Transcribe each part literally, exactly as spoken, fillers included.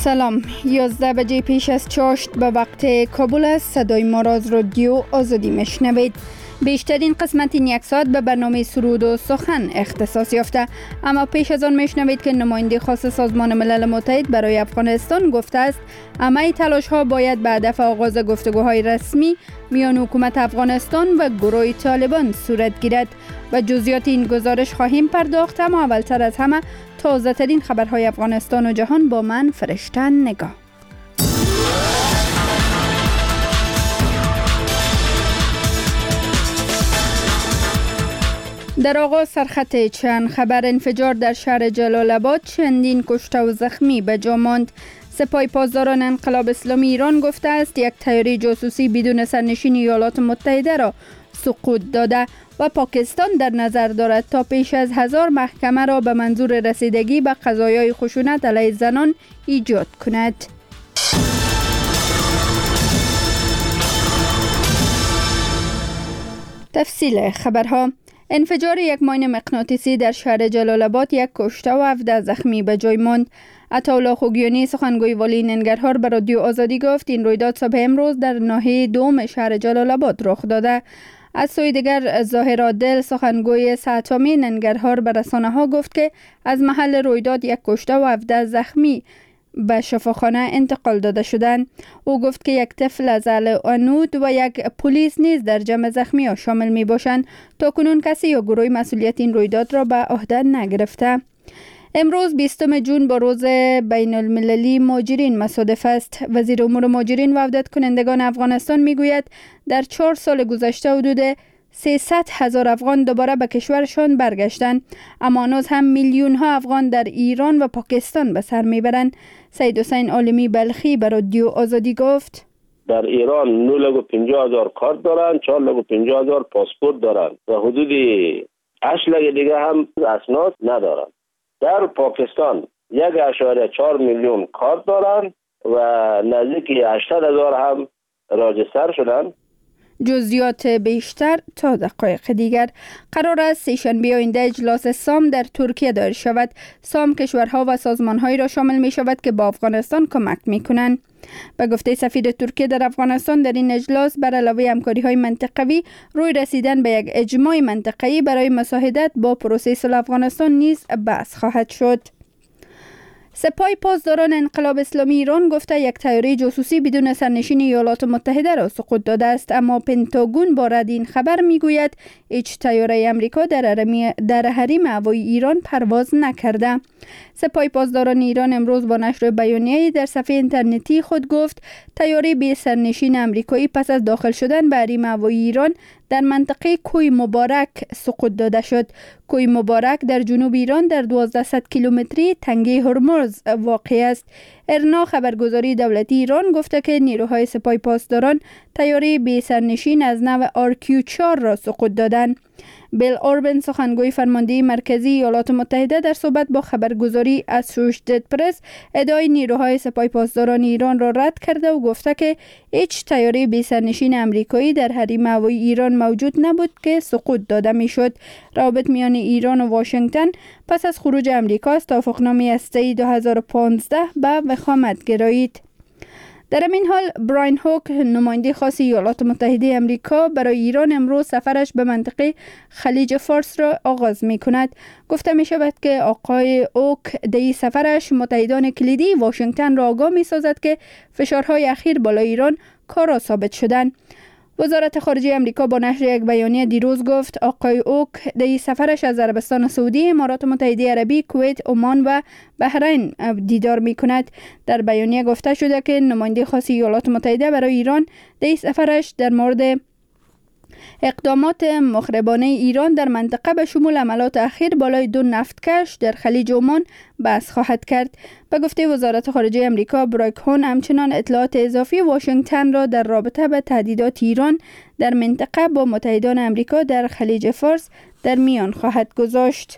سلام، یازده بجه پیش از چاشت به وقت کابل است. صدای ما را از رادیو آزادی میشنوید. بیشترین قسمت این یک ساعت به برنامه سرود و سخن اختصاص یافته، اما پیش از آن میشنوید که نماینده خاص سازمان ملل متحد برای افغانستان گفته است همه تلاش ها باید به هدف آغاز گفتگوهای رسمی میان حکومت افغانستان و گروه طالبان صورت گیرد. و جزئیات این گزارش خواهیم پرداخت، اما اولتر از همه تازه ترین خبرهای افغانستان و جهان با من فرشته نگاه. در آغاز سرخط چند خبر. انفجار در شهر جلال آباد، چندین کشته و زخمی به جا ماند. سپاه پاسداران انقلاب اسلامی ایران گفته است یک طیاره جاسوسی بدون سرنشین ایالات متحده را سقوط داده و پاکستان در نظر دارد تا پیش از هزار محکمه را به منظور رسیدگی به قضایای خشونت علیه زنان ایجاد کند. تفصیل خبرها. انفجار یک ماین مغناطیسی در شهر جلال آباد، یک کشته و هفده زخمی به جای ماند. عطاالله خوگیانی سخنگوی والی ننگرهار به رادیو آزادی گفت این رویداد صبح امروز در ناحیه دوم شهر جلال آباد رخ داده. از سوی دیگر ظاهر عادل سخنگوی ساتامی ننگرهار به رسانه ها گفت که از محل رویداد یک کشته و هفده زخمی به شفاخانه انتقال داده شدند. او گفت که یک طفل از اهل عنود و یک پلیس نیز در جمع زخمی ها شامل می باشند. تا کنون کسی یا گروه مسئولیت این رویداد را به عهده نگرفته. امروز بیستم جون با روز بین المللی مهاجرین مصادف است. وزیر امور مهاجرین و عودت کنندگان افغانستان میگوید در چهار سال گذشته حدود سیصد هزار افغان دوباره به کشورشان برگشتند، اما هنوز هم میلیون ها افغان در ایران و پاکستان به سر میبرند. سید حسین عالمی بلخی به رادیو آزادی گفت در ایران نه لاک و پنجاه هزار کارت دارند، چهار لاک و پنجاه هزار پاسپورت دارند و حدود هشت لاک دیگه هم اسناد ندارند. در پاکستان یک اشاره چهار میلیون کارت دارند و نزدیک هشتصد هزار هم راجستر شدند. جزئیات بیشتر تا دقایق دیگر. قرار است سه‌شنبه آینده اجلاس سام در ترکیه دایر شود. سام کشورها و سازمانهایی را شامل می شود که با افغانستان کمک می کنند. به گفته سفیر ترکیه در افغانستان، در این اجلاس بر علاوه همکاری‌های منطقوی روی رسیدن به یک اجماع منطقه‌ای برای مساعدت با پروسه صلح افغانستان نیز بحث خواهد شد. سپاه پاسداران انقلاب اسلامی ایران گفته یک طیاره جاسوسی بدون سرنشین ایالات متحده را سقوط داده است، اما پنتاگون با رد این خبر میگوید هیچ طیاره آمریکا در در حریم هوایی ایران پرواز نکرده. سپاه پاسداران ایران امروز با نشر بیانیه‌ای در صفحه اینترنتی خود گفت طیاره بی سرنشین آمریکایی پس از داخل شدن به حریم هوایی ایران در منطقه کوی مبارک سقوط داده شد. کوی مبارک در جنوب ایران در دوازده کیلومتری تنگه هرمز واقع است. ارنا خبرگزاری دولتی ایران گفته که نیروهای سپاه پاسداران طیاره بی سرنشین از نوع آر کیو چهار را سقوط دادند. بیل اوربن سخنگوی فرمانده مرکزی ایالات متحده در صحبت با خبرگزاری اسوشییتد پرس ادعای نیروهای سپاه پاسداران ایران را رد کرده و گفته که هیچ طیاره بی سرنشین آمریکایی در حریم هوایی ایران موجود نبود که سقوط داده میشد. روابط میان ایران و واشنگتن پس از خروج امریکا از توافقنامه هسته‌ای دو هزار و پانزده به وخامت گرایید. در این حال براین هوک نماینده خاص ایالات متحده آمریکا برای ایران امروز سفرش به منطقه خلیج فارس را آغاز می کند. گفته می شود که آقای اوک در این سفرش متحدان کلیدی واشنگتن را آگاه می سازد که فشارهای اخیر بالای ایران کارا ثابت شدند. وزارت خارجه آمریکا با نشر یک بیانیه دیروز گفت آقای اوک در این سفرش از عربستان سعودی، امارات متحده عربی، کویت، عمان و بحرین دیدار می کند. در بیانیه گفته شده که نماینده خاص ایالات متحده برای ایران در این سفرش در مورد اقدامات مخربانه ایران در منطقه به شمول حملات اخیر بالای دو نفتکش در خلیج عمان بحث خواهد کرد. به گفته وزارت خارجه آمریکا، براک هون همچنان اطلاعات اضافی واشنگتن را در رابطه به تهدیدات ایران در منطقه با متحدان آمریکا در خلیج فارس در میان خواهد گذاشت.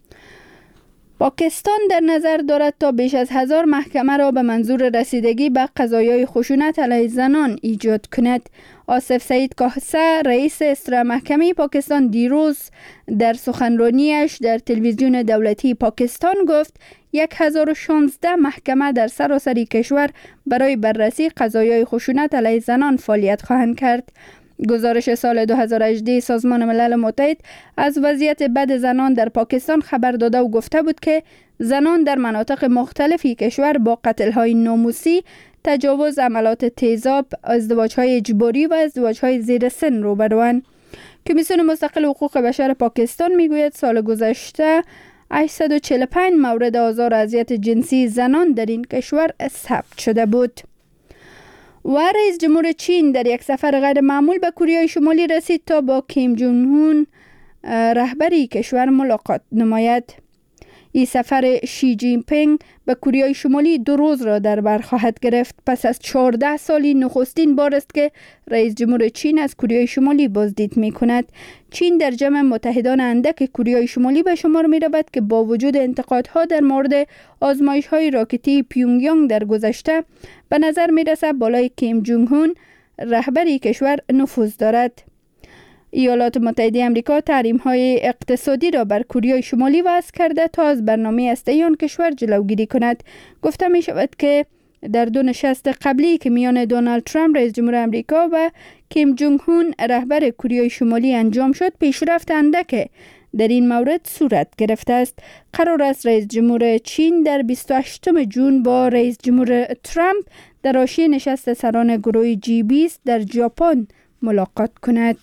پاکستان در نظر دارد تا بیش از هزار محکمه را به منظور رسیدگی به قضایای خشونت علیه زنان ایجاد کند. آصف سعید کاهسه رئیس اصلاح محکمه پاکستان دیروز در سخنرانیش در تلویزیون دولتی پاکستان گفت هزار و شانزده محکمه در سراسر کشور برای بررسی قضایای خشونت علیه زنان فعالیت خواهند کرد. گزارش سال دو هزار و هجده سازمان ملل متحد از وضعیت بد زنان در پاکستان خبر داده و گفته بود که زنان در مناطق مختلفی کشور با قتل‌های ناموسی، تجاوز، عملات تیزاب، ازدواج‌های اجباری و ازدواج‌های زیر سن روبروند. کمیسیون مستقل حقوق بشر پاکستان میگوید سال گذشته هشتصد و چهل و پنج مورد آزار و اذیت جنسی زنان در این کشور ثبت شده بود. و رئیس جمهور چین در یک سفر غیر معمول به کره شمالی رسید تا با کیم جونگ هون رهبری کشور ملاقات نماید. این سفر شی جین پینگ به کره شمالی دو روز را در بر خواهد گرفت. پس از چهارده سالی نخستین بار است که رئیس جمهور چین از کره شمالی بازدید می کند. چین در جمع متحدان اندک کره شمالی به شمار می رود که با وجود انتقادها در مورد آزمایش های راکتی پیونگ یانگ در گذشته به نظر می رسد بالای کیم جونگ هون رهبری کشور نفوذ دارد. ایالات متحده آمریکا تحریم‌های اقتصادی را بر کره شمالی وضع کرده تا از برنامه هسته‌ای آن کشور جلوگیری کند. گفته می شود که در دو نشست قبلی که میان دونالد ترامپ رئیس جمهور آمریکا و کیم جونگ هون رهبر کره شمالی انجام شد، پیشرفت اندک در این مورد صورت گرفته است. قرار است رئیس جمهور چین در بیست و هشتم ژوئن با رئیس جمهور ترامپ در حاشیه نشست سران گروه جی بیست در ژاپن ملاقات کند.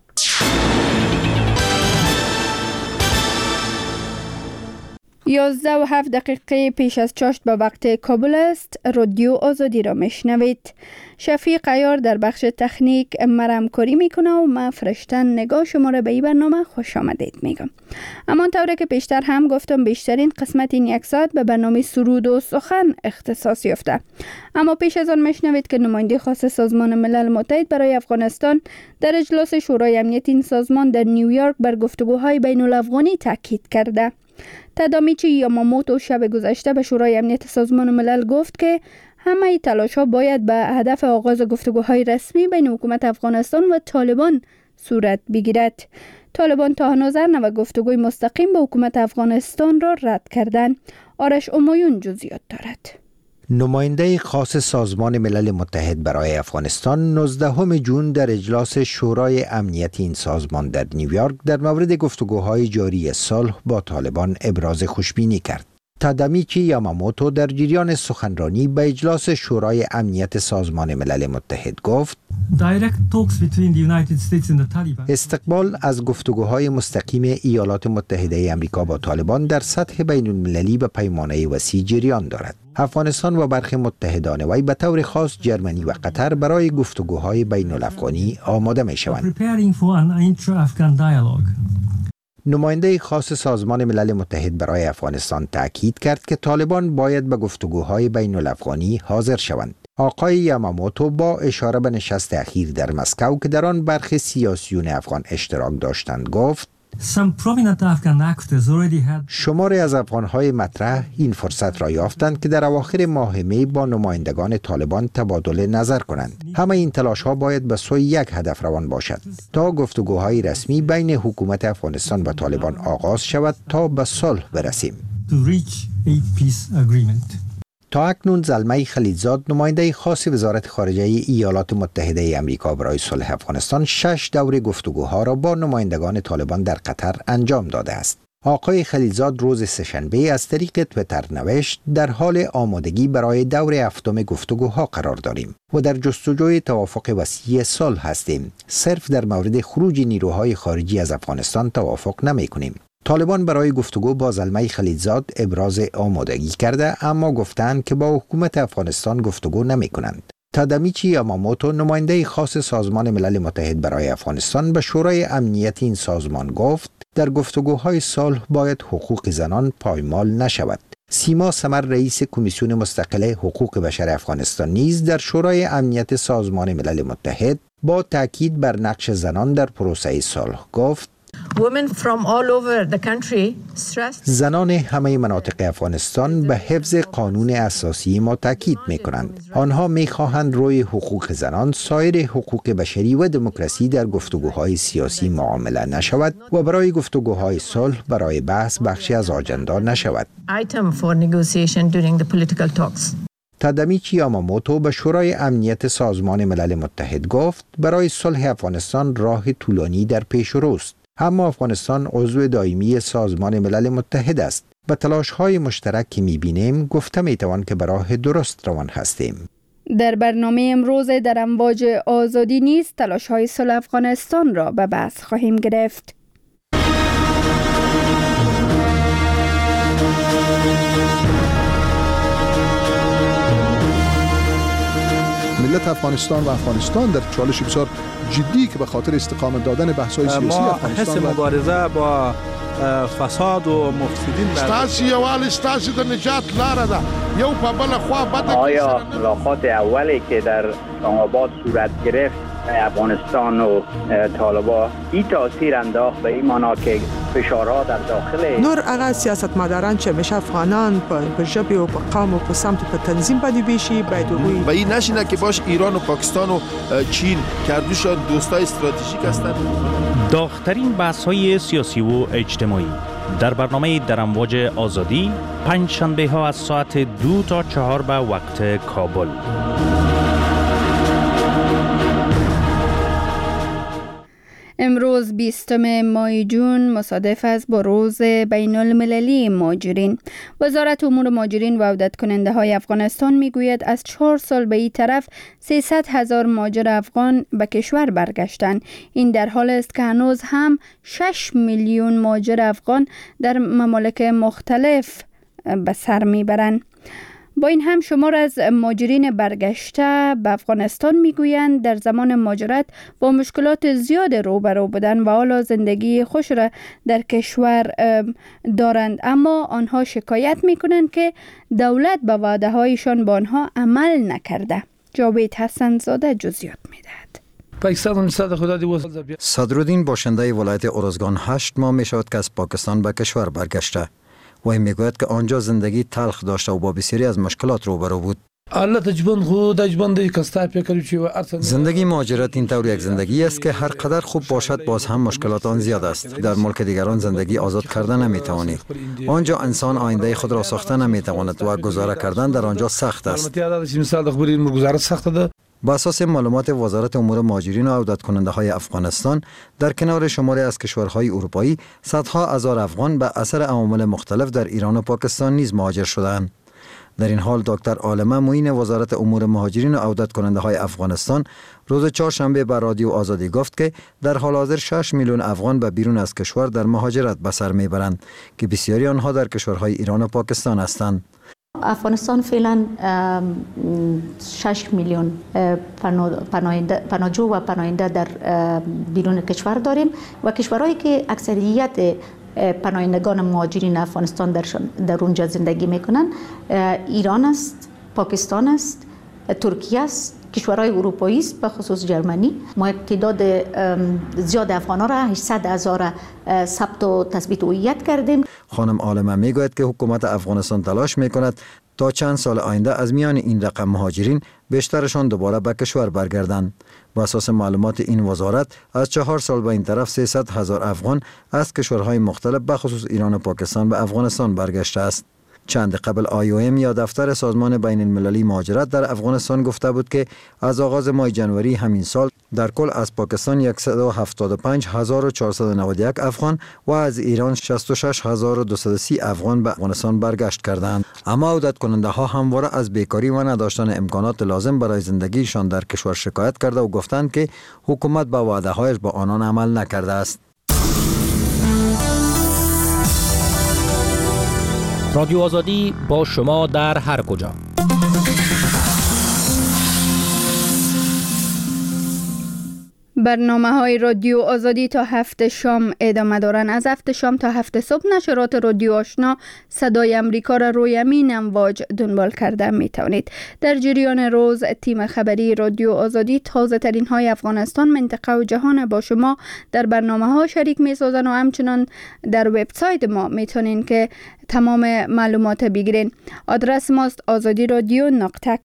یازده و هفت دقیقه پیش از چاشت به وقت کابل است. رادیو آزادی را میشنوید. شفیق عیار در بخش تکنیک مرم کاری میکنه و من فرشتن نگاه شما را به این برنامه خوش آمدید میگم. اما طوری که پیشتر هم گفتم بیشترین قسمت این یک ساعت به برنامه سرود و سخن اختصاص یافته. اما پیش از آن میشنوید که نماینده خاص سازمان ملل متحد برای افغانستان در اجلاس شورای امنیت این سازمان در نیویورک بر گفتگوهای بین الافغانی تاکید کرده. تادامیچی یاماموتو شب گذشته به شورای امنیت سازمان ملل گفت که همه تلاش‌ها باید به هدف آغاز گفتگوهای رسمی بین حکومت افغانستان و طالبان صورت بگیرد. طالبان تا هنوز نوع گفتگوی مستقیم با حکومت افغانستان را رد کردند. آرش امایون جزئیات دارد. نماینده خاص سازمان ملل متحد برای افغانستان نوزدهم ژوئن در اجلاس شورای امنیت این سازمان در نیویورک در مورد گفتگوهای جاری صلح با طالبان ابراز خوشبینی کرد. تادامیچی یاماموتو در جریان سخنرانی به اجلاس شورای امنیت سازمان ملل متحد گفت: استقبال از گفتگوهای مستقیم ایالات متحده آمریکا با طالبان در سطح بین المللی به پیمانه وسیع جریان دارد. افغانستان و برخی متحدان وی به طور خاص جرمنی و قطر برای گفتگوهای بین الافغانی آماده می شوند. نماینده خاص سازمان ملل متحد برای افغانستان تأکید کرد که طالبان باید به گفتگوهای بین الافغانی حاضر شوند. آقای یاماموتو با اشاره به نشست اخیر در مسکو که در آن برخی سیاسیون افغان اشتراک داشتند گفت: شماری از افغانهای مطرح این فرصت را یافتند که در اواخر ماه می با نمایندگان طالبان تبادل نظر کنند. همه این تلاش ها باید به سوی یک هدف روان باشد تا گفتگوهای رسمی بین حکومت افغانستان و طالبان آغاز شود تا به صلح برسیم. تا اکنون زلمه خلیلزاد نماینده خاص وزارت خارجه ایالات متحده آمریکا برای صلح افغانستان شش دور گفتگوها را با نمایندگان طالبان در قطر انجام داده است. آقای خلیلزاد روز سه‌شنبه از طریق تویتر نوشت: در حال آمادگی برای دور هفتم گفتگوها قرار داریم و در جستجوی توافق وسیع صلح هستیم. صرف در مورد خروج نیروهای خارجی از افغانستان توافق نمی کنیم. طالبان برای گفتگو با زلمه خلیلزاد ابراز آمادگی کرده اما گفتند که با حکومت افغانستان گفتگو نمی کنند. تادامیچی یاماموتو نماینده خاص سازمان ملل متحد برای افغانستان به شورای امنیت این سازمان گفت: در گفتگوهای صلح باید حقوق زنان پایمال نشود. سیما سمر رئیس کمیسیون مستقل حقوق بشر افغانستان نیز در شورای امنیت سازمان ملل متحد با تاکید بر نقش زنان در پروسه صلح گفت: زنان همه مناطق افغانستان به حفظ قانون اساسی ما تاکید می کنند. آنها می خواهند روی حقوق زنان، سایر حقوق بشری و دموکراسی در گفتگوهای سیاسی معامله نشود و برای گفتگوهای صلح برای بحث بخشی از آجندا نشود. تادامیچی یاماموتو به شورای امنیت سازمان ملل متحد گفت برای صلح افغانستان راه طولانی در پیش روست. اما افغانستان عضو دائمی سازمان ملل متحد است. به تلاش‌های مشترک که می‌بینیم گفته می‌توان که به راه درست روان هستیم. در برنامه امروز در امواج آزادی نیز تلاش‌های صلح افغانستان را به بحث خواهیم گرفت. ملت افغانستان و افغانستان در چالش بسیار جدی که به خاطر استقامت دادن بحث‌های سیاسی افغانستان ما حس مبارزه با فساد و مفسدین ستاسي یوال ستاسي د نجات لاره ده یو په بل خوا بده. آیا ملاقات اولی که در اسلام آباد صورت گرفت افغانستان و طالبان این تاثیر انداخت به این معنا که فشارها در داخل نور هغه سیاستمداران چې همیشه افغانان په ژبې او په قوم او په سمت په تنظیم باندې بیشي باید وګوري و این نشینه که باش ایران و پاکستان و چین کردوشان دوستای استراتژیک هستند. داغ‌ترین بحث‌های سیاسی و اجتماعی در برنامه در امواج آزادی پنج شنبه ها از ساعت دو تا چهار به وقت کابل. امروز بیستم ماه جون مصادف است با روز بین المللی مهاجرین. وزارت امور مهاجرین و عودت کننده های افغانستان میگوید از چهار سال به این طرف سیصد هزار مهاجر افغان به کشور برگشتند. این در حال است که هنوز هم شش میلیون مهاجر افغان در ممالک مختلف به سر میبرند. با این هم شمار از مهاجرین برگشته به افغانستان میگویند در زمان مهاجرت با مشکلات زیاد روبرو بودند و حالا زندگی خوش را در کشور دارند، اما آنها شکایت میکنند که دولت به وعده هایشان با آنها عمل نکرده. جاوید حسن زاده جزئیات میدهد. صدرالدین باشنده ولایت ارزگان هشت ماه می شود که از پاکستان به کشور برگشته و این میگوید که آنجا زندگی تلخ داشته و با بسیاری از مشکلات روبرو بود. زندگی مهاجرت این طور یک زندگی است که هر قدر خوب باشد باز هم مشکلات آن زیاد است. در ملک دیگران زندگی آزاد کرده نمیتوانی. آنجا انسان آینده خود را ساخته نمیتواند و گذاره کردن در آنجا سخت است. با اساس معلومات وزارت امور مهاجرین و عودت کننده های افغانستان، در کنار شماری از کشورهای اروپایی صدها هزار افغان به اثر عوامل مختلف در ایران و پاکستان نیز مهاجر شدند. در این حال دکتر عالمه معین وزارت امور مهاجرین و عودت کننده های افغانستان روز چهارشنبه به رادیو آزادی گفت که در حال حاضر شش میلیون افغان به بیرون از کشور در مهاجرت به سر میبرند که بسیاری آنها در کشورهای ایران و پاکستان هستند. افغانستان فعلا شش میلیون پناهجو و پناهنده در بیرون کشور داریم و کشورهایی که اکثریت پناهندگان مهاجرین افغانستان در در اونجا زندگی میکنن ایران است، پاکستان است، ترکیه است، کشورهای اروپایی است، به خصوص جرمنی. ما تعداد زیاد افغان‌ها را هشتصد هزار ثبت و تثبیت هویت کردیم. خانم عالمه میگوید که حکومت افغانستان تلاش میکند تا چند سال آینده از میان این رقم مهاجرین بیشترشان دوباره به کشور برگردند. با اساس معلومات این وزارت از چهار سال به این طرف سیصد هزار افغان از کشورهای مختلف به خصوص ایران و پاکستان به افغانستان برگشته است. چند قبل آی او ام یا دفتر سازمان بین المللی مهاجرت در افغانستان گفته بود که از آغاز ماه جنوری همین سال در کل از پاکستان صد و هفتاد و پنج هزار و چهارصد و نود و یک افغان و از ایران شصت و شش هزار و دویست و سی افغان به افغانستان برگشت کردند. اما عودت کننده ها همواره از بیکاری و نداشتن امکانات لازم برای زندگیشان در کشور شکایت کرده و گفتند که حکومت به وعده هایش با آنان عمل نکرده است. رادیو آزادی با شما در هر کجا. برنامه های رادیو آزادی تا هفت شام ادامه دارند. از هفت شام تا هفت صبح نشرات رادیو آشنا صدای امریکا را روی همین امواج دنبال کرده می توانید. در جریان روز تیم خبری رادیو آزادی تازه ترین های افغانستان، منطقه و جهان با شما در برنامه ها شریک می سازن و همچنان در وبسایت ما می تونین که تمام معلومات بگیرین. آدرس ماست آزادی رادیو نقطه